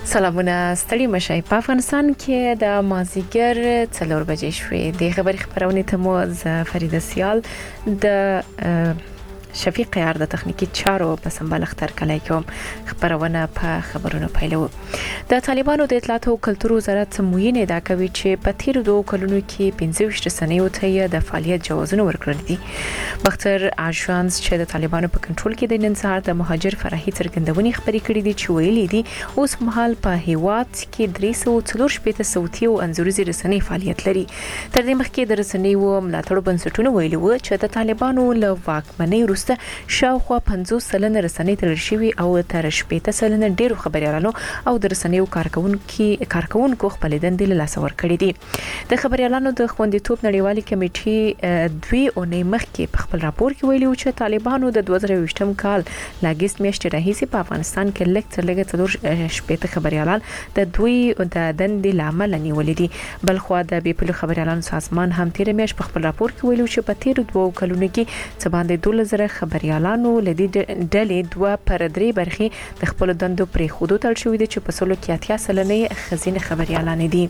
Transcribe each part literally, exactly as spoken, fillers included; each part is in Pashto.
سلامونه ستړي مشي په افغانستان کې د مازیګر څلور بجې شوې د خبري خبرونه ته مو ز فرید سیال د شفیق یار د تخنیکی چارو په سمبال اختر کلای کوم خبرونه په خبرونو پیلو د طالبانو د اطلاعات او کلتور وزارت سموینه دا کوي چې په تیر دوه کلونو کې پنځه ویشت سنې ته د فعالیت جوازونه ورکړل دي بختر آژانس چې د طالبانو په کنټرول کې د نن سهار د مهاجر فرحي څرګندونې خبرې کړې دي چې ویلي دي اوس مهال په هیواد کې درې سوه څلور شپږ صوتي او انځوريزي رسنۍ فعالیت لري تر دې مخکې د رسنۍ او ملاتړ بنسټونو ویلي و چې د طالبانو له واکمنۍ وروسته شاوخوا پنځوس سلنه رسنۍ تړل شوی او تر شپږ سلنه ډیرو خبريالانو او د رسنیو کارکونکو کارکونکو خپل دندې له لاس ور کړې دي د خبريالانو د خوندیتوب نړیوالي کمیټې دوی اونۍ مخکې په خپل راپور کې ویلي چې طالبانو د دوه زره ویشتم کال لاګست میاشتې راهیسې په افغانستان کې لږ تر لږه څلور شپږ خبريالان د دوی د دندې لامل نیولې دي بلخو د بیپلو خبريالانو سازمان هم تیر میاشت په خپل راپور کې ویلي چې په تیر دوه کلونو کې څه باندې دوه زره خبريالانو لدی ډلې دوه پر درې برخې د خپل دندو پرې خودو تل شوې دي چې په سلو کې اتیا سلنې خزینه خبريالان دي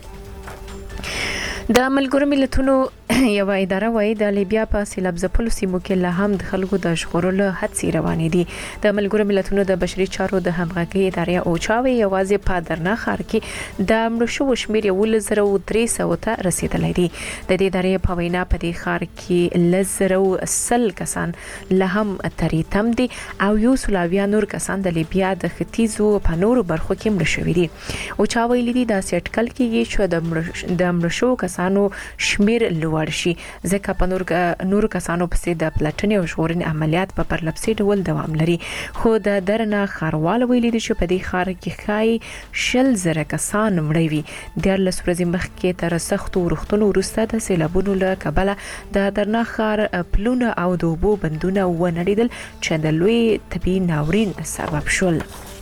د ملګرو ملتونو یو اداره وایي د لیبیا په سیلاب ځپلو سیمو کې له هم د خلکو د ژغورلو هڅې روانې دي د ملګرو ملتونو د بشري چارو د همغږي ادارې او چاوي یوازې په درنا خار کې د مړو شو شمیر یو لزر او درې سوه ته رسیدلی دی د دې ادارې په وینا په دې خار کې لزر او سل کسان له هم ترې تم دي او یو سلاویا نور کسان د لیبیا د ختیځو په نورو برخو کې مړ شوي دي او چا ویلي دي د سټکل کې چې د د مړ شو کسانو شمیر لوړ شي ځکه په نور نور کسانو پسې د پلاتنی او ژغورنې عملیات په پرلپسې ډول دوام لري خو د درنه خاروال ویلي دي چې په دې خار کې خای شل زره کسان مړ وي د لس ورځې مخکې تر سختو وروختونو وروسته د سیلابونو له کبله د درنه خار پلونه او د اوبو بندونه ونړیدل چې د لوی طبي ناورین سبب شول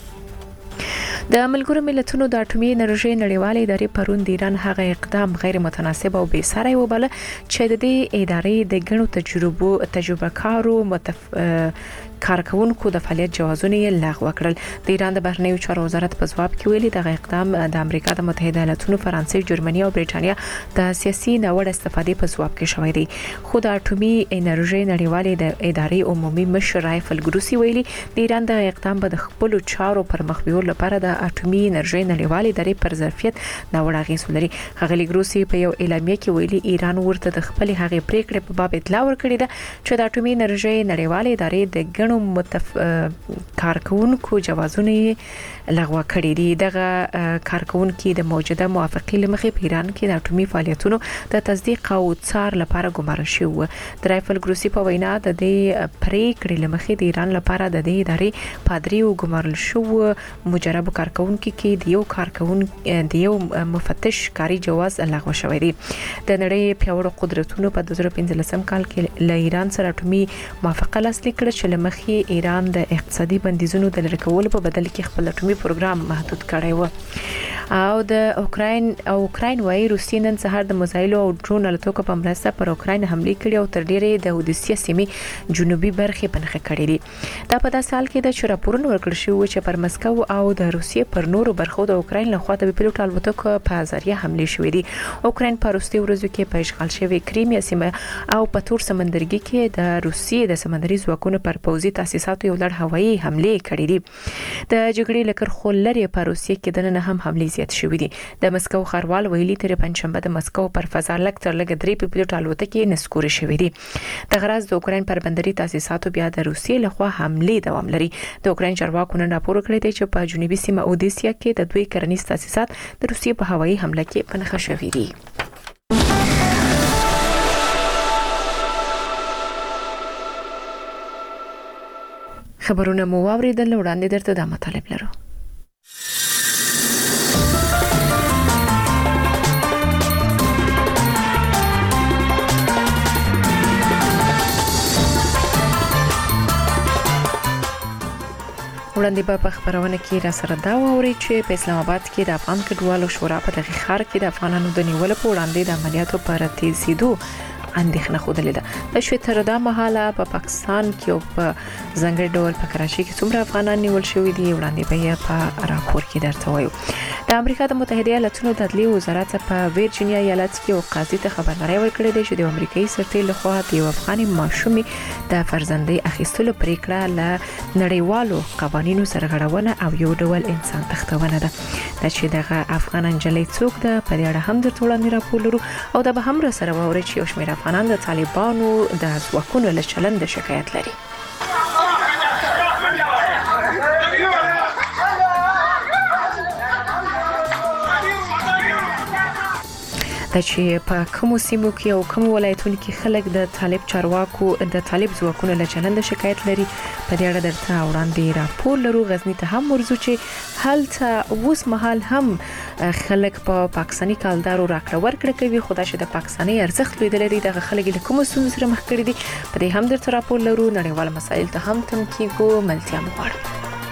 د ملګرو ملتونو د اټومي انرژي نړیوالې ادارې پرون د ایران هغه اقدام غیر متناسب او بې ساري وبله چې د دې ادارې د ګڼو تجربو تجربه کارو متف... کارکونکو د فعالیت جوازونه یې لغوه کړل د ایران د بهرنیو چارو وزارت په ځواب کې ویلي د اقدام د امریکا د متحده ایالاتونو فرانسې جرمني او برېټانیا د سیاسي نوړ استفادې په ځواب کې شوې دي خو د اټومي انرژي نړیوالې د ادارې عمومي مشر رایفل ګروسی ویلي د ایران د اقدام به د خپل چارو پر مخ بیول لپاره د اټومي انرژي نړیوالې ادارې پر ظرفیت نوړ اغیز لري غلي ګروسی په یو اعلامیه کې ویلي ایران ورته د خپل هغه پریکړې په باب اطلاع ورکړې ده چې د اټومي انرژي نړیوالې ادارې د نو متف کارکونکو جوازونه لغوه کړي دي دغه کارکونکو د موجوده موافقې لمخې په ایران کې د اټومي فعالیتونو د تصدیق او څار لپاره ګمارل شو د رایفل ګروسی په وینا د دې پریکړې لمخې د ایران لپاره د دې ادارې پادری او ګمارل شو مجرب کارکونکو کې د یو کارکون د یو مفتش کاری جواز لغوه شوی دی د نړۍ پیاوړو قدرتونو په دوه زره پنځلسم کال کې له ایران سره اټومي موافقه لاسلیک کړه چې لمخې ایران د اقتصادي بندیزونو د لری کولو په بدل کې خپل اټومي پروګرام محدود کړی و او د اوکراین او اوکراین وايي روسیې نن سهار د مزایلو او ډرون الوتکو په مرسته پر اوکراین حمله کړې او تر ډیره د اودیسیا سیمې جنوبي برخې په نخښه کړې دي دا په داسې حال کې د چرپورن ورکړ شو چې پر مسکو او د روسیې پر نورو برخو د اوکراین لخوا د پیلوټ الوتکو په ذریعہ حمله شوې دي اوکراین په وروستي ورځو کې په اشغال شوی کریمیا سیمه او په تور سمندرګي کې د روسیې د سمندري ځواکونو پر پوځي تاسیساتو یو لړ هوایي حمله کړې دي د جګړې لکر خلری په روسیې کې د نن هم حمله زیات شوې دي د مسکو خاروال ویلي تر پنځشنبه د مسکو پر فضا لک تر لګ درې پیلوټ الوتکې نسکوري شوې دي د غرض د اوکراین پر بندري تاسیساتو بیا د روسیې لخوا حمله دوام لري د اوکراین چارواکو نن راپور کړی دی چې په جنوبي سیمه اودیسیا کې د دوی کرنیز تاسیسات د روسیې په هوایي حمله کې پنهخه شوې دي خبرونه مو واوریدل وړاندې درته د مطالب لرو وړاندې په خبرونه کې را سره دا ووري چې په اسلام آباد کې د افغان کډوالو شورا په دغه خار کې د افغانانو د نیولو په وړاندې د عملیاتو پر تیزیدو اندېښنه خوده ده. د شوي تر دا مهاله په پاکستان کې او په ځنګړي ډول په کراچي کې څومره افغانان نیول شوي دي وړاندې به یې په راپور کې درته وایو. د امریکا د متحده ایالاتونو د عدلي وزارت په ورجینیا ایالت کې یو قاضي ته خبرداری ورکړې ده چې د امریکایي سرتې لخوا د یو افغاني ماشومې د فرزندۍ اخیستلو پریکړه له نړیوالو قوانینو سره غړونه او یو ډول انسان تختونه ده. د چې دغه افغان انجلۍ څوک ده په دې اړه هم د وړاندې راپور لرو او د به هم سره ووري چې یو شمېر افغانان د طالبانو د ځواکونو له چلند شکایت لري. د چې په کومو سیمو کې او کومو ولایتونو کې خلک د طالب چارواکو د طالب ځواکونو له چلند شکایت لري په دې اړه درته وړاندې راپور لرو. غزنی ته هم ورځو چې هلته اوس مهال هم خلک په پا پاکستاني کالدارو راکړه ورکړه کوي خو دا چې د پاکستاني ارزښت لیدل لري د خلک له کومو ستونزو سره مخ کړي دي په دې هم درته راپور لرو. نړیوال مسایل ته هم تم کیږو ملتیا مغواړو.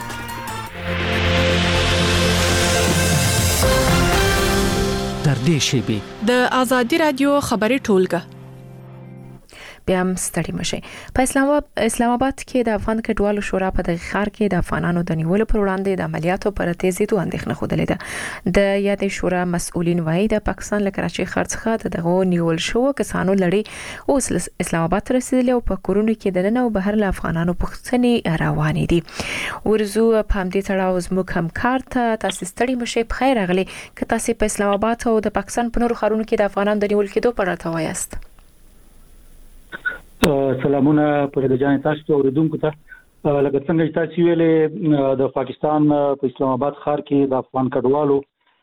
در دې شیبه د ازادي رادیو خبري ټولګه بیا هم ستړي مشي. په اسلام اسلام آباد کې د افغان کډوالو شورا په دغه ښار کې د افغانانو د نیولو پر وړاندې د عملیاتو پر تیزیدو اندېښنه خوده ده. د یادې شورا مسؤلین وایي د پاکستان له کراچۍ ښار څخه دغه نیول شو کسانو لړۍ اوس اسلام آباد ته رسیدلي او په کورونو کې د نن او بهر له افغانانو پوښتنې روانې دي. ورزو په همدې تړاو زموږ همکار ته تاسو ستړي مشي په خیر راغلي که تاسو په اسلام آباد او د پاکستان په نورو ښارونو کې د افغانانو د نیول کېدو په اړه وایاست. سلامونه پر د جان تاسو اوریدونکو ته. لکه څنګه چې تاسو ویلې د پاکستان په اسلام آباد ښار کې د افغان کډوالو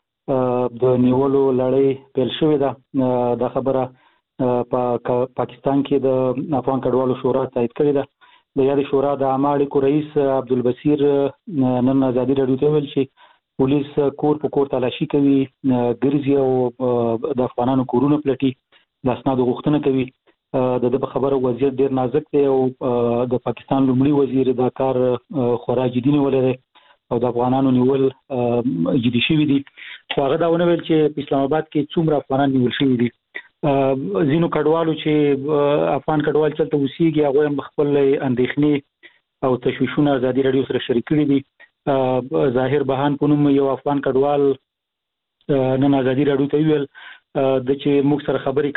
د نیولو لړۍ پیل شوې ده. دا خبره په پاکستان کې د افغان کډوالو شورا تایید کړې ده. د یاد شورا د عامه اړیکو رئیس عبدالبصیر نن ازادي رادیو ته ویل چې پولیس کور په کور تلاشي کوي ګرځي او د افغانانو کورونه پلټي د اسنادو غوښتنه کوي. د د خبره وضعیت ډیر نازک دی او د پاکستان لومړي وزیر دا کار خورا جدي نیولې او د افغانانو نیول جدي شوی دی. هغه دا ونه ویل چې په اسلام آباد کې څومره افغانان نیول شوی دي. زینو کډوالو چې افغان کډوال چلته اوسېږي هغه خپل اندېښنې او تشویشونه ازادي رادیو سره شریک کړي دي. ظاهر بهان په نوم یو افغان کډوال نن ازادي رادیو ته ویل د چې موږ سره خبرې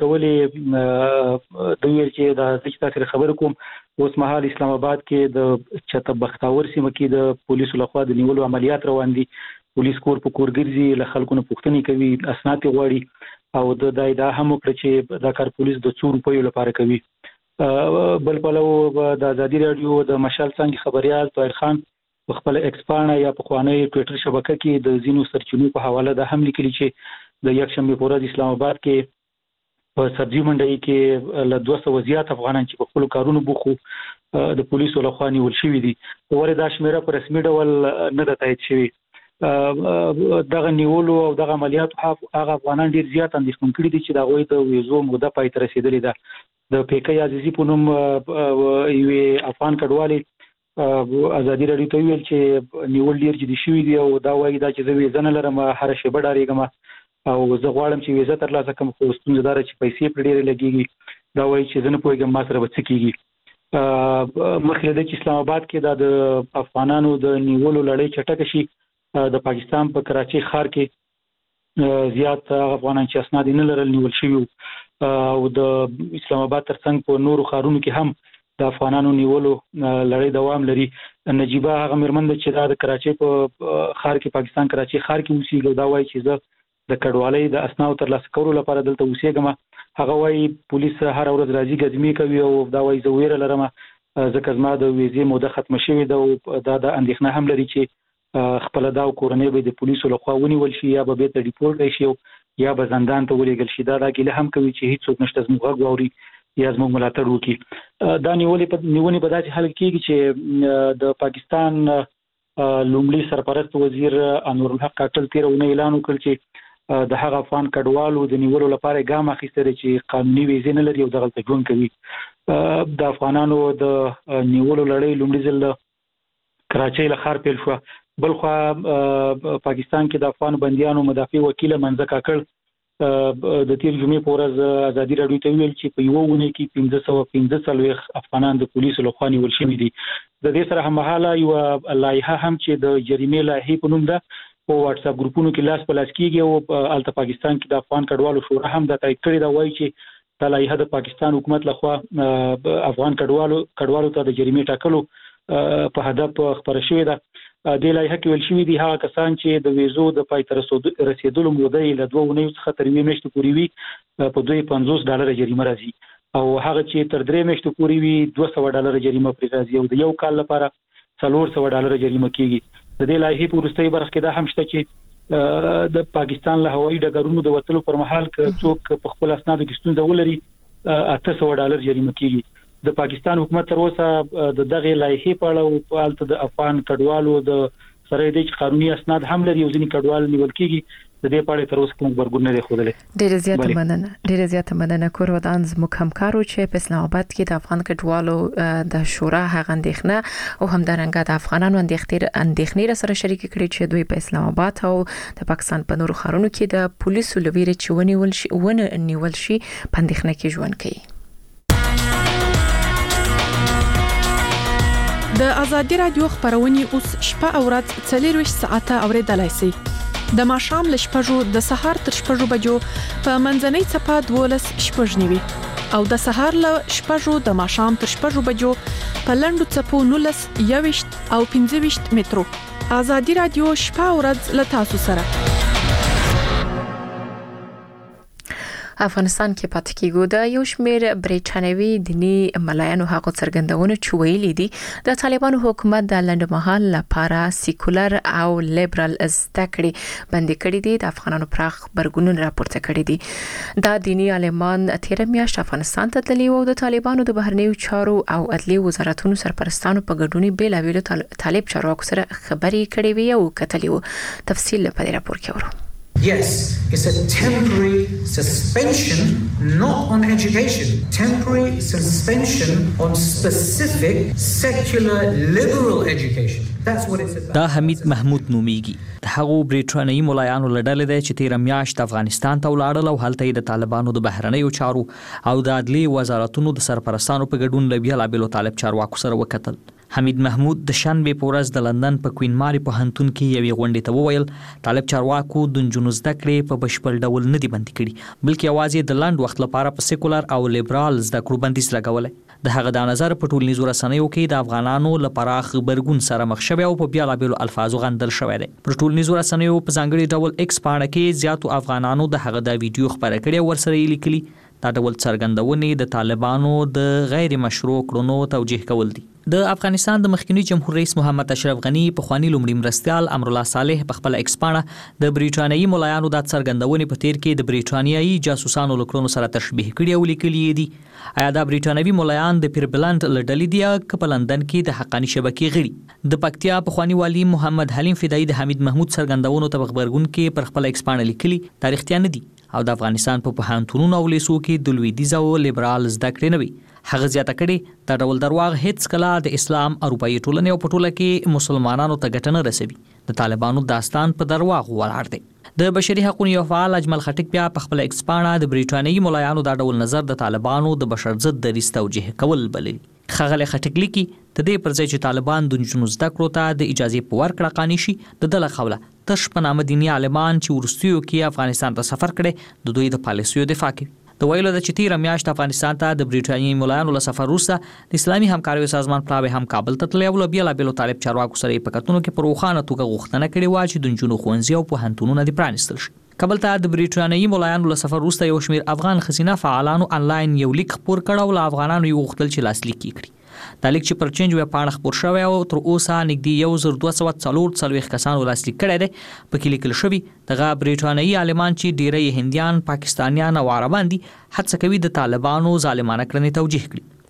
کولې د ویل چې د چې تاسو خبرې کوم اوس مهال اسلام آباد کې د چته بختاور سیمه کې د پولیسو لخوا د نیولو عملیات روان دي. پولیس کور په کور ګرځي له خلکو نه پوښتنې کوي اسناد غواړي او د دایدا هم کړ چې دا کار پولیس د څو روپیو لپاره کوي. بل پلو د ازادي رادیو د مشال څنګه خبريال طاهر خان په خپل ایکسپانه یا په خواني ټوئیټر شبکه کې د زینو سرچینو په حواله د هم لیکلي چې د یکشنبه په ورځ اسلام آباد کې په سبزی منډي کې له دوه سوه زیات افغانان چې په خپل کارونو بوخو د پولیسو لخوا نیول شوی دي. ورته دا شمیره په رسمي ډول نه د تایید شوی. دغه نیولو او دغه عملیات هغه افغانان ډیر زیات اندېښمن کړي دي چې دا غوي ته ویزو موده پای ته رسیدلې ده. د پیکې عزیزي په نوم یو افغان کډوالي ازادي رادیو ته ویل چې نیول ډیر جدي شوی دی او دا وایي دا چې زه ویزه نه لرم هر شی به ډارېږم او زه غواړم چې ویزه ترلاسه کړم خو ستونزه دار چې پیسې پر ډېرې لګيږي. دا وایي چې زه نه پوهیږم ما سره به څه کېږي. مخکې د اسلام آباد کې د افغانانو د نیولو لړۍ چټکه شي. د پاکستان په کراچۍ ښار کې زیات افغانان چې اسناد نه لرل نیول شوي او د اسلام آباد ترڅنګ په نورو ښارونو کې هم د افغانانو نیولو لړۍ دوام لري. نجيبه هغه مېرمن چې د کراچۍ په ښار کې پاکستان کراچۍ ښار کې اوسېږي دا وایي چې زه د کډوالۍ د اسناد ترلاسه کولو لپاره دلته اوسېږم. هغه وایي پولیس هر ورځ راځي ګزمي کوي او دا وایي زه ویره لرم ځکه زما د ویزې موده ختمه شوې ده او دا د اندېښنه هم لري چې خپل دا کورنۍ به د پولیسو لخوا ونیول شي یا به بیرته ریپورټ شي یا به زندان ته ولېږل شي. دا دا ګیله هم کوي چې هیڅ څوک نشته زموږ غږ واوري یا زموږ ملاتړ وکړي. دا نیولې په نیونې په داسې حال کې چې د پاکستان لومړي سرپرست وزیر انور الحق کاکل تیرونه اعلان وکړ چې د هغه افغان کډوالو د نیولو لپاره ګام اخیستل چې قانوني ویزې نه لري او دغه ژوند کوي. د افغانانو د نیولو لړۍ لومړي ځل کراچۍ له ښار پیل شو. بل خو پاکستان کې د افغان بنديانو مدافع وکیل منځ کاکړ د تیر جمعې په ورځ ازادي راډیو ته ویل چې په یو ونه کې پنځه سوه پنځه څلوېښت افغانان د پولیسو لخوا نیول شوي دي. د دې سره هممهاله یو لایحه هم چې د جریمې لایحې په نوم ده په واتس اپ ګروپونو کې لاس په لاس کېږي او الته پاکستان کې د افغان کډوالو شورا هم دا تایید کړی دا وایي چې د لایحه د پاکستان حکومت لخوا افغان کډوالو کډوالو ته د جریمې ټاکلو په هدف خبره شوې ده. د لایحه کې ویل شوي دي هغه کسان چې د ویزو د پای ته رسیدلو موده یې له دوه اونیو څخه تر یوې میاشتې پورې وي په دوی پنځوس ډالره جریمه راځي او هغه چې تر درې میاشتې پورې وي دوه سوه ډالره جریمه پرې راځي او د یو کال لپاره څلور سوه ډالره جریمه کېږي. د دې لایحې په وروستۍ برخه کې دا هم شته چې د پاکستان له هوایي ډګرونو د وتلو پر مهال که څوک په خپل اسنادو کې ستونزه ولري اته سوه ډالر جریمه کېږي. د پاکستان حکومت تر اوسه د دغه لایحې په اړه او الته د افغان کډوالو د سره د قانوني اسناد هم لري او ځینې کډوال نیول کېږي د دې په اړه تر اوسه کوم خبرګون نه دی ښودلی. ډېره زیاته مننه ډېره زیاته مننه کور ودان زموږ همکارو چې په اسلام آباد کې د افغان کډوالو د شورا هغه اندېښنه او همدارنګه د افغانانو اندېښنې اندېښنې سره شریک کړي چې دوی په اسلام آباد او د پاکستان په نورو ښارونو کې د پولیسو لویره چې ونیول شي ونه نیول شي په اندېښنه کې ژوند کوي. د ازادي رادیو خبرونه اوس شپه او ورځ څلور ساعته اوریدلای شئ. د ماښام له شپږو د سهار تر شپږو بجو په منځنۍ څپه دولس شپږ نیوي او د سهار له شپږو د ماښام تر شپږو بجو په لنډو څپو نولس یويشت او پنځه ویشت مترو. ازادي رادیو شپه او ورځ له تاسو سره. افغانستان کې پاتې کېږو د یو شمېر بریټانوي دینی ملایانو هغه څرګندونه چې ویلي دي د طالبانو حکومت د لنډمهال لپاره سیکولر او لیبرال زده کړې بندي کړې دي د افغانانو پراخ برګونونه راپورته کړي دي. دا دینی عالمان تیر میاشت افغانستان ته تللي وو د طالبانو د بهرنیو چارو او عدلي وزارتونو سرپرستانو په ګډون بیلابیلو طالب چارواکو سره خبرې کړې وي او کتلي وو. تفصیل په دې راپور کې ورو. Yes, it's a temporary suspension, not on education. Temporary suspension on specific secular liberal education. That's what it's about. دا حمید محمود نومیږي. د هغو بریټانوي ملایانو لړل دی چې تیر میاشت افغانستان ته ولاړل او هلته د طالبانو د بهرنیو چارو او د عدلي وزارتونو د سرپرستانو په ګډون لبیا لابلو طالب چارواکو سره وکتل. حمید محمود د شنبه په ورځ د لندن په کوین ماري پوهنتون کې یوې غونډې ته وویل طالب چارواکو د نجونو زده کړې په بشپړ ډول نه دي بندي کړي بلکې یوازې د لنډ وخت لپاره په سیکولر او لیبرال زده کړو بندیز لګولی. د هغه د نظر په ټولنیزو رسنیو کې د افغانانو لپاره خبرګون سره مخ شوی او په بیلابیلو الفاظو غندل شوی دی. پر ټولنیزو رسنیو په ځانګړي ډول ایکس پاڼه کې زیاتو افغانانو د هغه د ویډیو خبره کړې ورسره یې لیکلي دا ډول څرګندونې د طالبانو د غیر مشروع کړنو توجیه کول دي. د افغانستان د مخکنی جمهور رئیس محمد اشرف غنی په خواني لومړي مرستيال امرالله صالح په خپل ایکس پاڼه د بریټانیایي ملایانو د څرګندونې په تیر کې د بریټانیایي جاسوسانو لکړو سره تشبیه کړي او لیکلي دي. آیا د بریټانوي ملایان د پیربلند لډلې دی په لندن کې د حقانی شبکې غړي؟ د پکتیا په خواني والی محمد حلیم فدایي د حمید محمود څرګندونو ته خبرګون کې پر خپل ایکس پاڼه لیکلي تاریخ نه دي او د افغانستان په پوهنتونونو او لیسو کې د لویدیځ او لیبرال زده کړې نه وي. هغه زیاته کړي دا ډول درواغ هیڅ کله د اسلام اروپאי ټولنې او پټوله کې مسلمانانو ته ګټه نه رسوي. د طالبانو داستان په درواغ ولاړ دی. د بشري حقوقو یو فعال اجمل خټک بیا په خپل ایکس پاڼه د بریټانیایي ملایانو دا ډول نظر د طالبانو د بشر ضد دریځ توجیه کول بللي. خغل خټک لیکي د دې پر ځای چې طالبان د نجونو زده کړو ته د اجازه په ورکړه قانوني شي د دله خوله تش په نامه دیني عالمان چې ورستیو کې افغانستان ته سفر کړي د دوی د پالیسیو دفاع کوي. د ویلو د چې تیر میاشت افغانستان ته د بریټانیایي ملایانو له سفر وروسته د اسلامي همکاریو سازمان پلاوی هم کابل ته تللی او بیا لابلو طالب چارواکو سره په کتونو کې پر روښانه توګه غوښتنه کړې و چې د نجونو ښوونځي او پوهنتونونه دې پرانیستل شي. کابل ته د بریټانیایي ملایانو له سفر وروسته یو شمېر افغان ښځینه فعالانو انلاین یو لیک خپور کړ او له افغانانو یې غوښتل چې لاسلیک کړي. دا لیک چې پر چینج ویب پاڼه خپور شوی او تر اوسه نږدې یو زر دوه سوه څلور څلوېښت کسانو لاسلیک کړی دی. پکې لیکل شوي دغه بریټانیایي عالمان چې ډیری هندیان، پاکستانیان او عربان دي هڅه کوي د طالبانو ظالمانه کړنې توجیه کړي.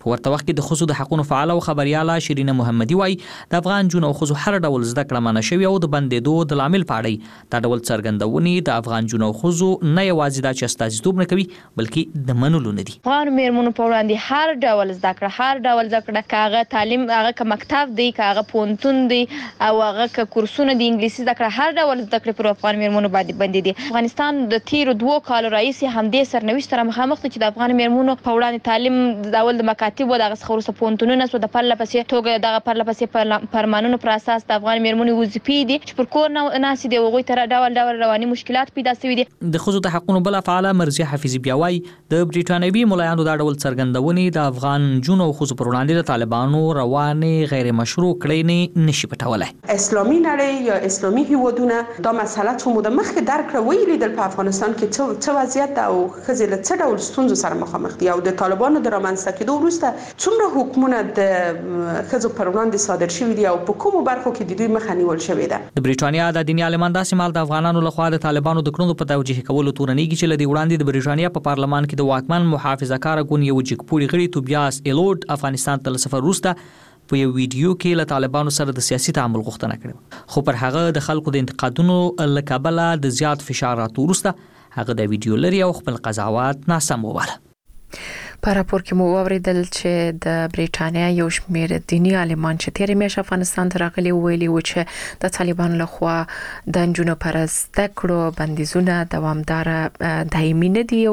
په ورته وخت کې د ښځو د حقوقو فعال او خبرياله شیرینه محمدي وایي د افغان جنو او ښځو هر ډول زده کړه منع شوې او د بندېدو د لامل په اړه دا ډول څرګندونې د افغان جنو او ښځو نه یوازې دا چې استازیتوب نه کوي بلکې د منلو نه دي. افغان میرمنو په وړاندې هر ډول زده کړه هر ډول زده کړه کاغه تعلیم هغه ک مکتب دی کاغه پونتون دی او هغه ک کورسونه د انګلیسي زده کړه هر ډول زده کړه پر افغان میرمنو باندې بندې دي. افغانستان د تیر دوه کال رئیس همدې سرنوشت سره مخامخ دي چې د افغان میرمنو په وړاندې تعلیم د اول د مکاتب او د خورسه پونتونونو سو د پرله پسې توګه د پرله پسې پرمانونو پر اساس د افغان میرمنو وظیفې دي چې پر کور نه ناس دي وغوي تر ډول ډول رواني مشکلات پیدا شوي دي. د ښځو د حقوقو بل فعال مرزیه حفیظي بیاوي د بریټانوي ملایانو د ډول څرګندونې د افغان جنو او ښځو پر وړاندې د طالبانو روانې غیر مشروع کړنې نشي پټولای. اسلامي نړۍ یا اسلامي هیوادونه دا مسله چې مو د مخکې درک کړو ویل په افغانستان کې څه څه وضعیت او ښځې له څه ډول ستونزو سره مخامخ دي او د طالبانو د رامنځته کېدو وروسته څومره حکومونه د ښځو پر وړاندې صادر شوي دي او په کومو برخو کې د دوی مخه نیول شوې ده. د بریټانیا د دیني عالمان داسې مال د افغانانو لخوا د طالبانو د کړنو په توجیه کولو تورنېږي چې لدی وړاندې د بریټانیا په پارلمان کې د واکمن محافظه کار ګوند یو جګپوري غړي توبیاس ایلوډ افغانستان ته سفر وروسته په یو ویډیو کې له طالبانو سره د سیاسي تعامل غوښتنه کړې خو پر هغه د خلکو د انتقادونو له کبله د زیات فشار راتلو وروسته هغه د ویډیو لري او خپل قضاوت ناسم وواله. په راپور کې مو واوریدل چې د بریټانیا یو شمېر دینی عالمان چې تیرې میاشتې افغانستان ته راغلي ویلي و چې د طالبانو لخوا د نجونو پر زده کړو بندیزونه دوامدار دایمي نه دي او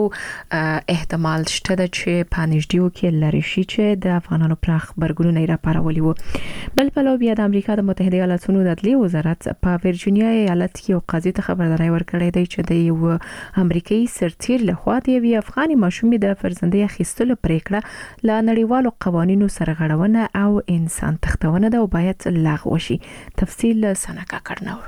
احتمال شته چې په نږدې کې لري شي چې د افغانانو پر خبرګونونه یې راپارولي وو. بل پلو بیا د امریکا د متحده ایالاتونو د عدلیې وزارت په ورجینیا ایالت کې یو قاضي ته خبرداری ورکړی دی چې د یو امریکایي سرتیر لخوا د یوې افغاني ماشومې د فرزندۍ اخیستلو پریکړه له نړیوالو قوانینو سره غړونه او انسان تختونه ده او باید لغوه شي. تفصیل سنکا کړنور.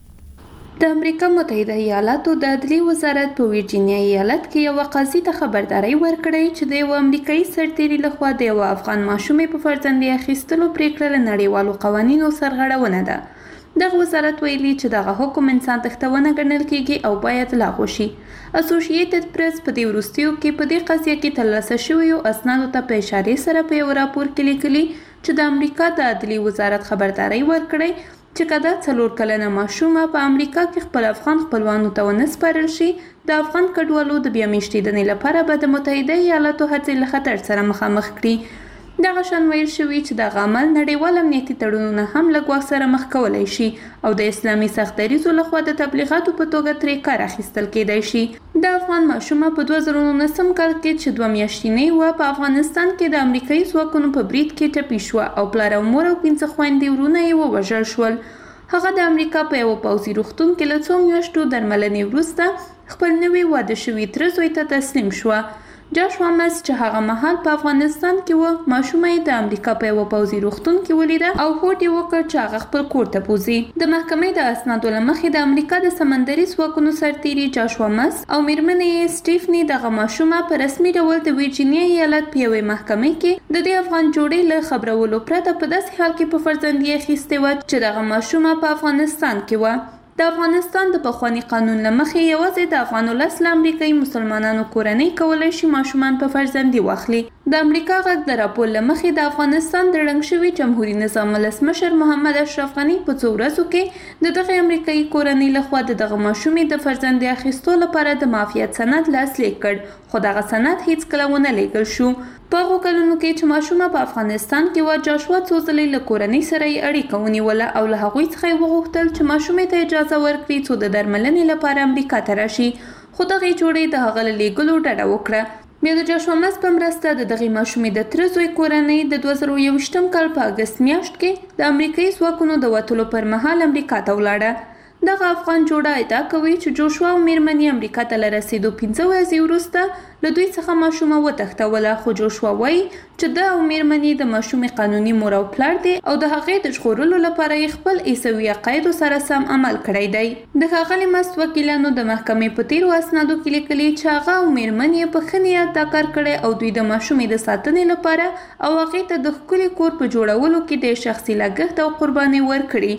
د امریکا متحده ایالاتو د عدلیې وزارت په ورجینیا ایالت کې یو قاضي ته خبرداری ورکړی چې د یو امریکایي سرتیري لخوا د یو افغان ماشومې په فرزندۍ اخیستلو پریکړه له نړیوالو قوانینو سره غړونه ده. دغه وزارت ویلي چې دغه حکم انسان تختونه ګڼل کیږي او باید لغوه شي. اسوسییټډ پریس په دې وروستیو کې په دې قضیه کې ترلاسه شویو اسنادو ته په اشاره سره په یو راپور کې لیکلي چې د امریکا د عدلیې وزارت خبرداری ورکړی چې کله څلور کلنه ماشومه په امریکا کې خپل افغان خپلوانو ته ونه سپارل شي د افغان کډوالو د بیا میشتېدنې لپاره به د متحده ایالاتو هڅې له خطر سره مخامخ کړي. دغه شان ویل شوی چې د عمل نړیوال امنیتي تړونونه هم له ګواښ سره مخ کولای شي او د اسلامي سخت دریځو لخوا د تبلیغاتو په توګه ترې کار اخیستل کېدای شي. د افغان ماشومه په دوه زره نولسم کال کې چې دوه میاشتنۍ وه په افغانستان کې د امریکایي ځواکونو په برید کې ټپي شوه او پلار او مور او پنځه خویندې ورونه یې ووژل شول. هغه د امریکا په یو پوځي روغتون کې له څو میاشتو درملنې وروسته خپل نوي واده شوي تره زوی ته تسلیم شوه. جاشوا مس چې هغه مهال په افغانستان کې و ماشومه یې د امریکا په یو پوځي روغتون کې ولیده او هوډ یې وکړ چې هغه خپل کور ته بوځي. د محکمې د اسنادو له مخې د امریکا د سمندري ځواکونو سرتیري جاشوا مس او میرمنې یې سټیفني دغه ماشومه په رسمي ډول د ورجینیا ایالت په یوې محکمې کې د دې افغان جوړې له خبرولو پرته په داسې حال کې په فرزندۍ اخیستې وه چې دغه ماشومه په افغانستان کې وه. د افغانستان د پخواني قانون له مخې یوازې د افغان ولس له امریکایي مسلمانانو کورنۍ کولی شي ماشومان په فرزندي واخلي. د امریکا غږ د راپور له مخې د افغانستان د ړنګ شوي جمهوریت نظام ولسمشر محمد اشرف غني په څو ورځو کې د دغه امریکایي کورنۍ لخوا د دغه ماشومې د فرزندي اخیستو لپاره د معافیت سند لاسلیک کړ خو دغه سند هیڅکله ونه لیږل شو. په هغو کلونو کې چې ماشومه په افغانستان کې وه جاشوا څو ځلې له کورنۍ سره یې اړیکه ونیوله او له هغوی څخه یې وغوښتل چې ماشومې ته اجازه ورکړي څو د درملنې لپاره امریکا ته راشي خو دغې جوړې د هغه له لیږلو ډډه وکړه. بیا د جاشوا مس په مرسته د دغې ماشومې د تره زوی کورنۍ د دوه زره یوویشتم کال په اګست میاشت کې د امریکایي ځواکونو د وتلو پر مهال امریکا ته ولاړه. دغه افغان جوړه ادعا کوي چې جوشوا او میرمنې امریکا ته له رسېدو پنځه ورځې وروسته له دوی څخه ماشومه وتښتوله خو جوشوا وایي چې ده او میرمنې د ماشومې قانوني مور او پلار دي او د هغې د ژغورلو لپاره یې خپل عیسوي عقایدو سره سم عمل کړی دی. د ښاغلي مست وکیلانو د محکمې په تیرو اسنادو کې لیکلي چې هغه او میرمن یې په ښه نیت دا کار کړی او دوی د ماشومې د ساتنې لپاره او هغې ته د ښکلي کور په جوړولو کې د شخصي لګښت او قربانۍ ورکړي. د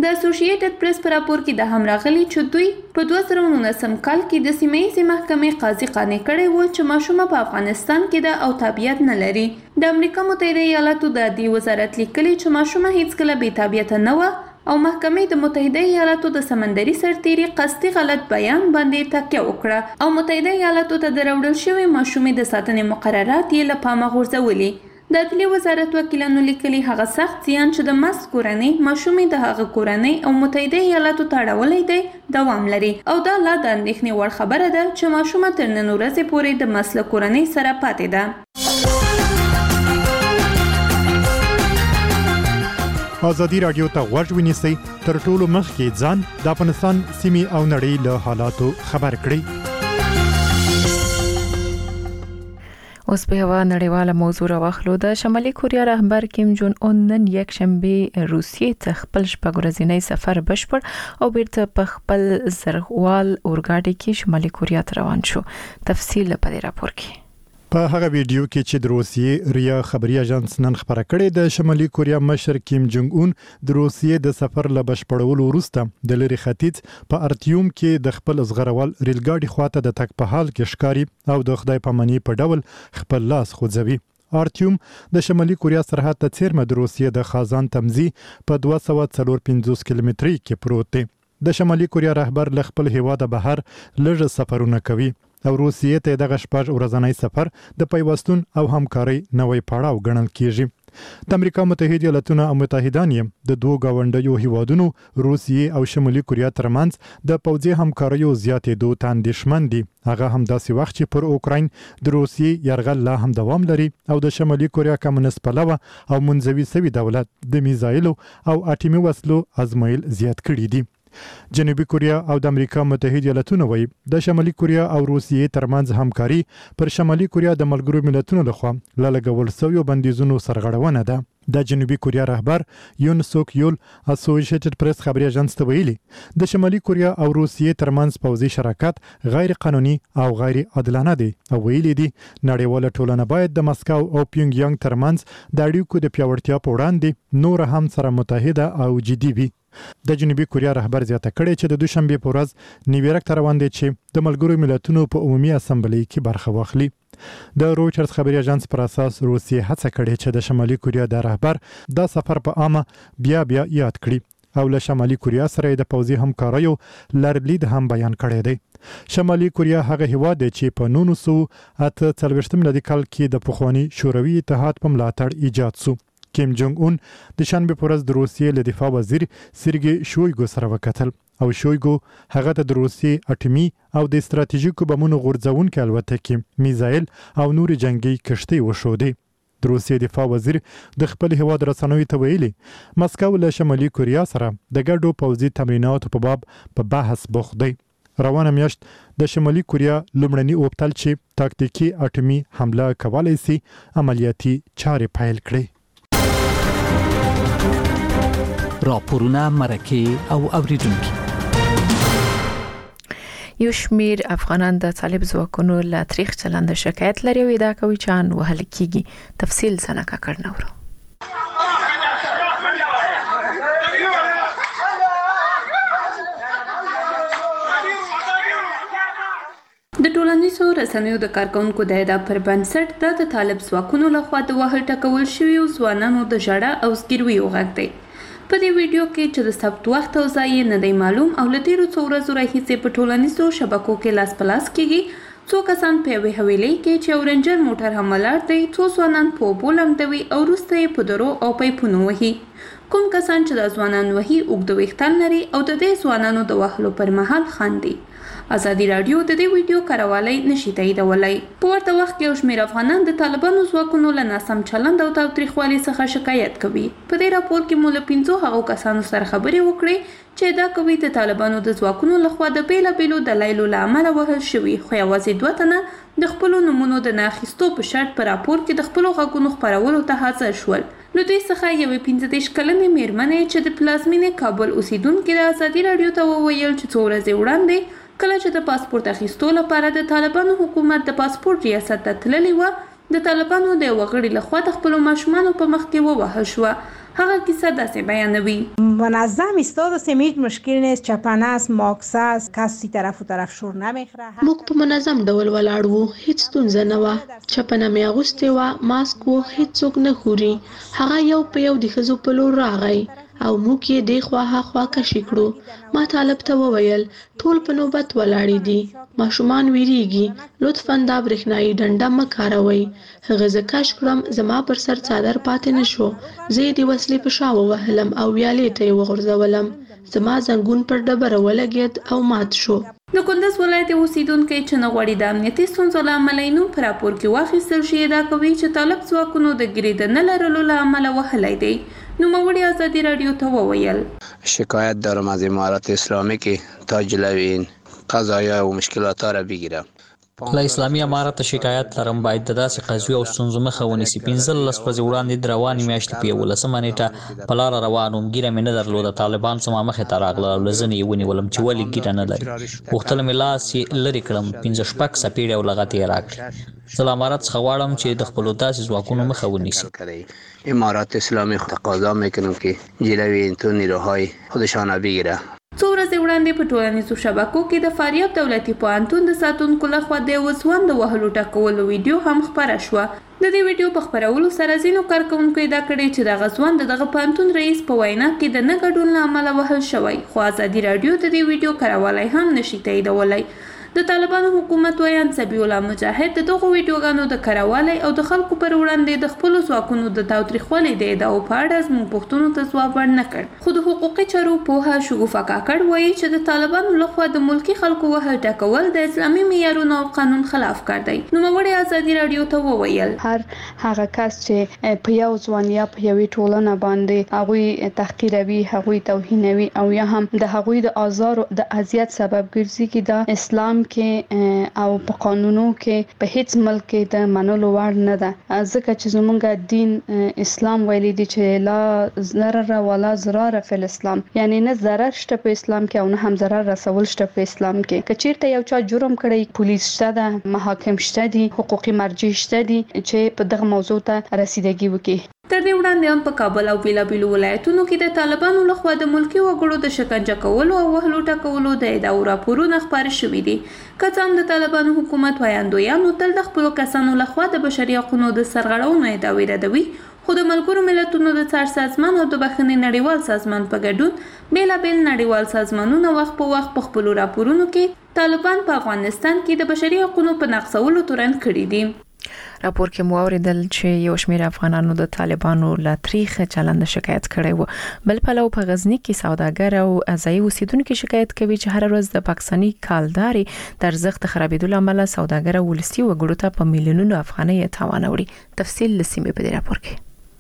د اسوسییټډ پریس په راپور کې د هم راغلي چې دوی په دوه زره نولسم کال کې د سیمه ییزې محکمې قاضي قانع کړی و چې ماشومه په افغانستان کې ده او تابعیت نه لري. د امریکا متحده ایالاتو د عدلیې وزارت لیکلي چې ماشومه هیڅکله بې تابعیته نه وه او محکمې د متحده ایالاتو د سمندري سرتیري قصدي غلط بیان باندې تکیه وکړه او متحده ایالاتو ته د راوړل شوې ماشومې د ساتنې مقررات یې له پامه غورځولي. د عدلیې وزارت وکیلانو لیکلي هغه سخت زیان چې د مست کورنۍ ماشومې د هغه کورنۍ او متحده ایالاتو ته اړولی دی دوام لري او دا لا د اندېښنې وړ خبره ده چې ماشومه تر نن ورځې پورې د مست له کورنۍ سره پاتې ده. ازادي راډیو ته غوږ ونیسئ تر ټولو مخکې ځان د افغانستان سیمې او نړۍ له حالاتو خبر کړئ. اوس په یوه نړیواله موضوع راواخلو. د شمالي کوریا رهبر کیم جون اون نن یک شنبه روسیې ته خپل شپږ ورځنی سفر بشپړ او بیرته په خپل زرغوال اورګاډي کې شمالي کوریا ته روان شو. تفصیل په دې راپور کې. په هغه ویډیو کې چې د روسیې ریا خبري اژانس نن خبره کړې د شمالي کوریا مشر کیم جونګ اون د روسیې د سفر له بشپړولو وروسته د لری ختیځ په ارتیوم کې د خپل زغروال ریلګاډي خواته د تک په حال کې ښکاری او د خدای پامنۍ په ډول خپل لاس خوځوي. ارتیوم د شمالي کوریا سرحد ته څیرمه د روسیې د خازان تمزي په دوه سوه څلور پنځوس کیلومتري کې پروت دی. د شمالي کوریا رهبر ل خپل هیواده بهر لږ سفرونه کوي او روسیې ته دغه شپږ ورځنی سفر د پیوستون او همکارۍ نوې پړاو ګڼل کیږي. د امریکا متحده ایالاتونو او متحدان یې د دوه گاونډیو هیوادونو روسیې او شمالي کوریا ترمنځ د پوځي همکاریو زیاتېدو ته اندېښمن دي. هغه هم داسې وخت چې پر اوکراین د روسیې یرغل لا هم دوام لري او د شمالي کوریا کمونیست پلوه او منځوي سوي دولت د میزایلو او اټومي وسلو ازمایل زیات کړي دي. جنوبي کوریا او د امریکا متحده ایالاتونو وایي د شمالي کوریا او روسیې ترمنځ همکاري پر شمالي کوریا د ملګرو ملتونو لخوا لګول شویو بندیزونو سرغړونه ده. د جنوبي کوریا رهبر یون سوک یول اسوسییټډ پریس خبري اژانس ته ویلي د شمالي کوریا او روسیې ترمنځ پوځي شراکت غیر قانوني او غیر عادلانه دی او ویلي دي نړیواله ټولنه باید د مسکو او پیونګ یانګ ترمنځ د اړیکو د پیاوړتیا په وړاندې نور هم سره متحده او جدي وي. د جنوبي کوریا رهبر زیاته کړې چې د دوشنبه په ورځ نیویارک ته روان دي چې د ملګرو ملتونو په عمومي اسمبلی کې برخه واخلي. د رويټرز خبري اژانس پر اساس روسیې هڅه کړې چې د شمالي کوریا د رهبر د سفر په عامه بیا بیا یاد کړي او له شمالي کوریا سره د پوځي همکاریو لرلید هم بیان کړی دی. شمالي کوریا هغه هیواد دی چې په نولس سوه اته څلوېښت میلادي کال کې د پخواني شوروي اتحاد په ملاتړ ایجاد شو. کیم جونګ اون د شنبه په ورځ د روسیې له دفاع وزیر سرګي شویګو سره وکتل او شویګو هغه ته د روسیې اټومي او د استراتیژیکو بمونو غورځونکو الوتکې میزایل او نور جنگي کشتۍ وښودې. د روسیې دفاع وزیر د خپل هیواد رسنوي ته ویلي مسکو له شمالي کوریا سره د ګډو پوځي تمریناتو په باب په بحث بوخت دی. روانه میاشت د شمالي کوریا لومړني اوبتل چې تاکتیکي اټومي حمله کولای شي عملیاتي چارې پیل کړي. راپورونه مرکه او اوریدونکو. یو شمیر افغانان د طالب ځواکونو له تاریخ چلند شکایت لري او ادعا کوي چې ان وهل کیږي. تفصیل سنکا کړنورو. د ټولنیزو رسنیو د کارکونکو د ادعا پر بنسټ د طالب ځواکونو لخوا د وهل ټکول شوی ځوانانو د ژړا او زګیروي وغږ دی. په دې ویډیو کې چې د ثبت وخت او ځای نه دی معلوم او له تیرو څو ورځو راهیسې په ټولنیزو شبکو کې لاس په لاس کېږي. څو کسان په یوې حویلۍ کې چې یو رنجر موټر هم ولاړ دی څو ځوانان په اوبو لمدوي او وروسته یې په درو او پیپونو وهي. کوم کسان چې د ځوانان وهي اوږده ویښتان لري او د دې ځوانانو د وهلو پر مهال خاندي. ازادي راډیو د دې ویډیو کاروالی نشي تاییدولای. په ورته وخت کې یو شمېر افغانان د طالبانو ځواکونو له ناسم چلند او تاوتریخوالي څخه شکایت کوي. په دې راپور کې مو له پنځو هغو کسانو سره خبرې وکړې چې ادعا کوي د طالبانو د ځواکونو لخوا د بېلابېلو دلایلو له امله وهل شوي، خو یوازې دوه تنه د خپلو نومونو د نه اخیستو په شرط په راپور کې د خپلو غږونو خپرولو ته حاضر شول. له دوی څخه یوې پنځه دېرش کلنې مېرمنې چې د پلازمینې کابل اوسیدونکې د ازادي راډیو ته وویل چې څو ورځې وړاندې کله چې د پاسپورت اخیستو لپاره د طالبانو حکومت د پاسپورت ریاست ته تللې وه د طالبانو د یوه غړي لخوا د خپلو ماشومانو په مخ کې ووهل شوه. هغه کیسه داسې بیانوي. منظم ایستاد و سمید مشکل نیست، چپنه است، ماکس است، کسی طرف و طرف شور نمیخوره. موږ په منظم ډول ولاړ وو، هیڅ ستونزه نه وه. چپنه مې اغوستې وه، ماسک و، هیڅوک نه خوري. هغه یو په یو د ښځو په لور راغی او موږ یې دې خوا ها خوا کشي کړو. ما طالب ته وویل ټول په نوبت ولاړې دي، ماشومان ویریږي، لطفا دا برېښنایي ډنډه مه کاروئ. هغه زه کش کړم، زما پر سر څادر پاتې نه شو. زه یې د وسلې په شا ووهلم او ویالې ته یې وغورځولم. زما زنګون پر ډبره ولګېد او مات شو. د کندز ولایت اوسیدونکي چې نه غواړي د امنیتي ستونزو له امله یې نوم په راپور کې واخیستل شي ادعا کوي چې طالب ځواکونو د ګیرې د نه لرلو له امله وهلی دی. نوموړي ازادي راډیو ته وویل شکایت دارم از امارت اسلامی که تا جلوی این قضایا و مشکلات را بگیره. له اسلامي امارت شکایت لرم باید د داسې قضیو او ستونزو مخه ونیسي. پنځلس ورځې وړاندې د روانې میاشتې په یولسمه نیټه په لاره روان وم، ږیره مې نه درلوده. طالبان زما مخې ته راغلل او له زنې یې ونیولم چې ولې ږیره نه لري. غوښتل مې لاس یې لرې کړم، پنځه شپږ څپېړې او لغتې یې راکړې. زه له امارت څخه غواړم چې د خپلو داسې ځواکونو مخه ونیسي. امارت اسلامی تقاضا میکنم که جلوی این تو نیروهای خودشان را بگیره. څو ورځې وړاندې په ټولنیزو شبکو کې د فاریاب دولتي پوهنتون د ساتونکو لخوا د یوه ځوان د وهلو ټکولو ویډیو هم خپره شوه. د دې ویډیو په خپرولو سره ځینو کارکوونکو ادعا کړې چې دغه ځوان د دغه پوهنتون رئیس په وینا کې د نه ګډون له امله وهل شوی، خو ازادي راډیو د دې ویډیو کراوالی هم نشي تاییدولی. د طالبانو حکومت ویان سبیح الله مجاهد د دغو ویډیوګانو د کراوالي او د خلکو پر وړاندې د خپلو ځواکونو د تاوتریخوالي د ادعاو په اړه زموږ پوښتنو ته ځواب ورنه کړ. خو د حقوقي چارو پوهه شګوفه کاکړ وایي چې د طالبانو لخوا د ملکي خلکو وهل ټکول د اسلامي معیارونو او قانون خلاف کار دی. نوموړي ازادي راډیو ته وویل هر هغه کس چې په یو ځوان یا په یوې ټولنه باندې هغوی تحقیروي، هغوی توهینوي او یا هم د هغوی د آزار او د اذیت سبب ګرځي کې د اسلام کې او په قانونو کې په هیڅ ملک کې د منلو وړ نه ده. ځکه چې زمونږ دین اسلام ویلي دی چې لا ضرر ولا ضرر فی الاسلام، یعنی نه ضرر شته په اسلام کې او نه هم ضرر رسول شته په اسلام کې. که چیرته یو چا جرم کړی، پولیس شته ده، محاکم شته دي، حقوقي مرجع شته دي چې په دغه موضوع ته رسیدګي وکړي. تر دې وړاندې هم په کابل او بیلابیلو ولایتونو کې د طالبانو لخوا د ملکي وګړو د شکنجه کولو او وهلو ټکولو د ادعاو راپورونه خپاره شوي دي. که څه هم د طالبانو حکومت ویاندویانو تل د خپلو کسانو لخوا د بشري حقونو د سرغړونو ادعاوې ردوي، خو د ملګرو ملتونو د څار سازمان او د بخښنې نړیوال سازمان په ګډون بیلابیل نړیوال سازمانونه وخت په وخت په خپلو راپورونو کې طالبان په افغانستان کې د بشري حقونو په نقضولو تورن کړي دي. راپور کې مو اوریدل چې یو شمېر افغانانو د طالبانو له تاریخ چلند شکایت کړی و. بل پلو په غزنی کې سوداګر او ځایي اوسیدونکو شکایت کوي چې هر ورځ د پاکستاني کالداري د ارزښت خرابېدو له امله سوداګر او ولسي وګړو ته په میلیونونو افغانۍ تاوان وړي. تفصیل لسیمه په دې راپور کې.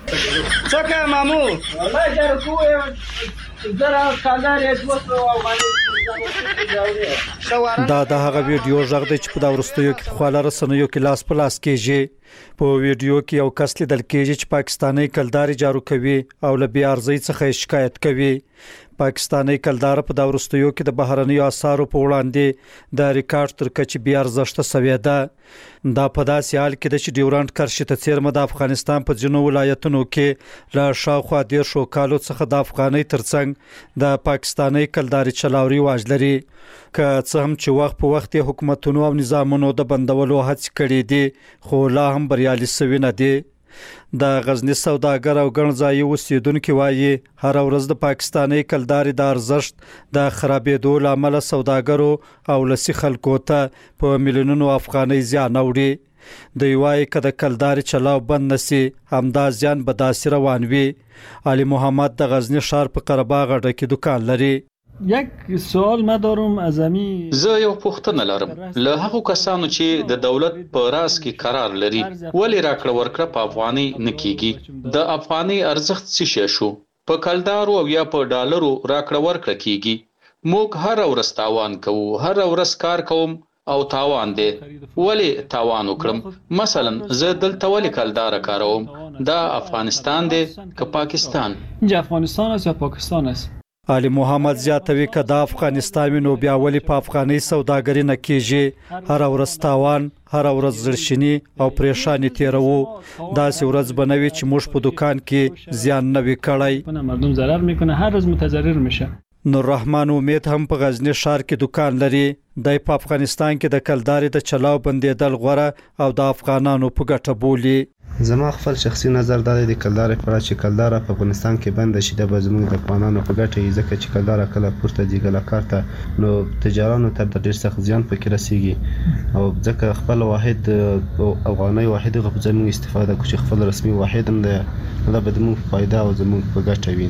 څنګه مامو والله جره کوه زرا کالداري دوه افغانۍ دا د هغه ویډیو ژغ دی چې په دا ورستیو کې په خاله رسنیو کې لاس په لاس کېږي. په ویډیو کې یو کس لیدل کېږي چې پاکستاني کلداري جارو کوي او له بیا ارزۍ څخه شکایت کوي. پاکستاني کلدار په دا ورستیو کې د بهرنیو اسعارو په وړاندې د ریکارډ تر کچې بیا ارزښت سوي ده. دا په داسې حال کې چې ډیورنډ کرښې ته څیرمه د افغانستان په ځینو ولایتونو کې له شاوخوا دیرشو کالو څخه د افغاني ترڅنګ د پاکستاني کلداري چلاوري واج لري. که څه هم چې وخت په وخت حکومتونو او نظامونو د بندولو هڅې کړې دي، خو لا هم بریالي سوي نه دي. د غزنی سوداګر او ګڼ ځایي اوسیدونکو وایي هر ورځ د پاکستاني کلداري د ارزښت د خرابېدو له امله سوداګرو او لسی خلکو ته په میلیونونو افغانۍ زیان اوړي. د وایي که د کلداري چلاو بند نسی همدا زیان به داسې روان وي. علي محمد د غزنی ښار په قرهباغ اډه کې دکان لري. یک سوال ما دارم از امی زه یو پوښتنه لرم له هغو کسانو چې د دولت په راس کې قرار لري، ولې راکړه ورکړه په افغاني نه کیږي؟ د افغاني ارزښت څه شی شو؟ په کلدارو او یا په ډالرو راکړه ورکړه کیږي. موږ هر ورځ تاوان کوو، هر ورځ کار کوم او تاوان دی. ولې تاوان وکړم؟ مثلا زه دلته ولې کلدار کاروم؟ دا افغانستان دی که پاکستان؟ اینجا افغانستان است یا پاکستان است؟ علي محمد زیاتوي ک د افغانستان نو بیا ولی په افغاني سوداګری نه کیږي هر ورځ تاوان هر ورځ زړشنی او پریشانی تیرو دا سی ورځ بنوي چې موږ په دکان کې زیان نه وکړای مردم ضرر میکنه هر روز متضرر میشه. نور رحمان امید هم په غزنی شهر کې دکان لري د په افغانستان کې د کلداري د چلاو بندیدل غوړه او د افغانانو په ګټه بولی. زما خپل شخصي نظر دا دی د کلداري پر چې کلدار په افغانستان کې بند شي د بزمن د افغانانو په ګټه ځکه چې کلدار کله پورته دی ګل کارته نو تجارانو ته د ډیر سخت زیان پکې رسیږي او ځکه خپل واحد افغاني واحد غو زموږ استفاده کوي خپل رسمي واحد هم د دا به د موږ فائدہ او زموږ په ګټه وي.